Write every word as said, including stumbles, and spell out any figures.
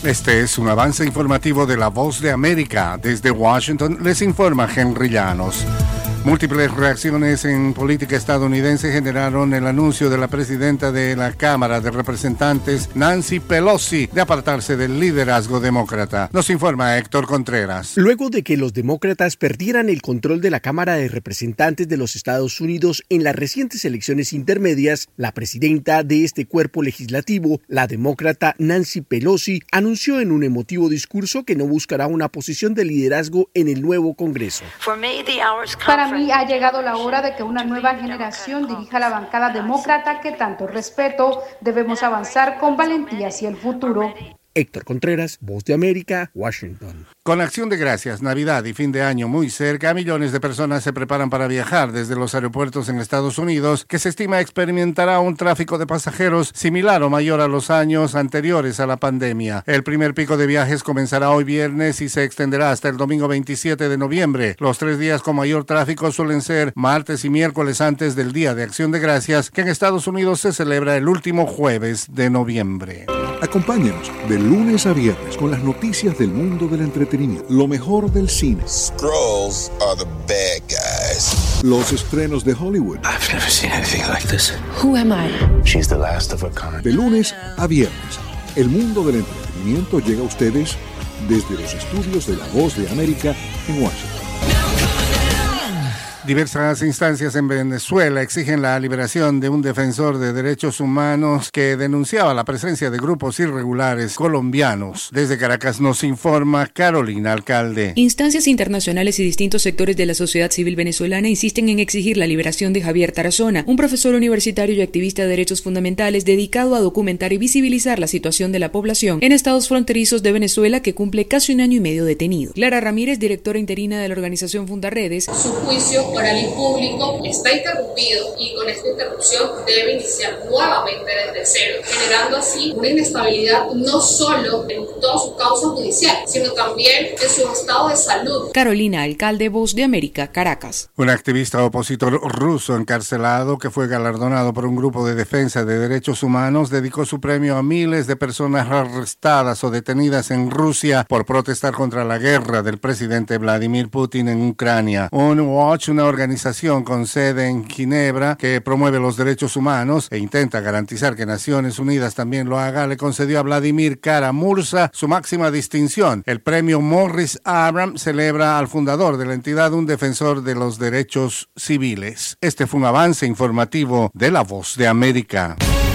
Este es un avance informativo de La Voz de América. Desde Washington les informa Henry Llanos. Múltiples reacciones en política estadounidense generaron el anuncio de la presidenta de la Cámara de Representantes, Nancy Pelosi, de apartarse del liderazgo demócrata. Nos informa Héctor Contreras. Luego de que los demócratas perdieran el control de la Cámara de Representantes de los Estados Unidos en las recientes elecciones intermedias, la presidenta de este cuerpo legislativo, la demócrata Nancy Pelosi, anunció en un emotivo discurso que no buscará una posición de liderazgo en el nuevo Congreso. Para mí ha llegado la hora de que una nueva generación dirija la bancada demócrata que tanto respeto. Debemos avanzar con valentía hacia el futuro. Héctor Contreras, Voz de América, Washington. Con Acción de Gracias, Navidad y fin de año muy cerca, millones de personas se preparan para viajar desde los aeropuertos en Estados Unidos, que se estima experimentará un tráfico de pasajeros similar o mayor a los años anteriores a la pandemia. El primer pico de viajes comenzará hoy viernes y se extenderá hasta el domingo veintisiete de noviembre. Los tres días con mayor tráfico suelen ser martes y miércoles antes del Día de Acción de Gracias, que en Estados Unidos se celebra el último jueves de noviembre. Acompáñanos de lunes a viernes con las noticias del mundo del entretenimiento, lo mejor del cine. Skrulls are the bad guys. Los estrenos de Hollywood. I've never seen anything like this. Who am I? She's the last of her kind. De lunes a viernes, el mundo del entretenimiento llega a ustedes desde los estudios de La Voz de América en Washington. Diversas instancias en Venezuela exigen la liberación de un defensor de derechos humanos que denunciaba la presencia de grupos irregulares colombianos. Desde Caracas nos informa Carolina Alcalde. Instancias internacionales y distintos sectores de la sociedad civil venezolana insisten en exigir la liberación de Javier Tarazona, un profesor universitario y activista de derechos fundamentales dedicado a documentar y visibilizar la situación de la población en estados fronterizos de Venezuela, que cumple casi un año y medio detenido. Clara Ramírez, directora interina de la organización Fundaredes. Su juicio oral y público está interrumpido y con esta interrupción debe iniciar nuevamente desde cero, generando así una inestabilidad no solo en toda su causa judicial, sino también en su estado de salud. Carolina Alcalde, Voz de América, Caracas. Un activista opositor ruso encarcelado que fue galardonado por un grupo de defensa de derechos humanos dedicó su premio a miles de personas arrestadas o detenidas en Rusia por protestar contra la guerra del presidente Vladimir Putin en Ucrania. UN Watch, una organización con sede en Ginebra que promueve los derechos humanos e intenta garantizar que Naciones Unidas también lo haga, le concedió a Vladimir Kara-Murza su máxima distinción. El premio Morris Abram celebra al fundador de la entidad, un defensor de los derechos civiles. Este fue un avance informativo de La Voz de América.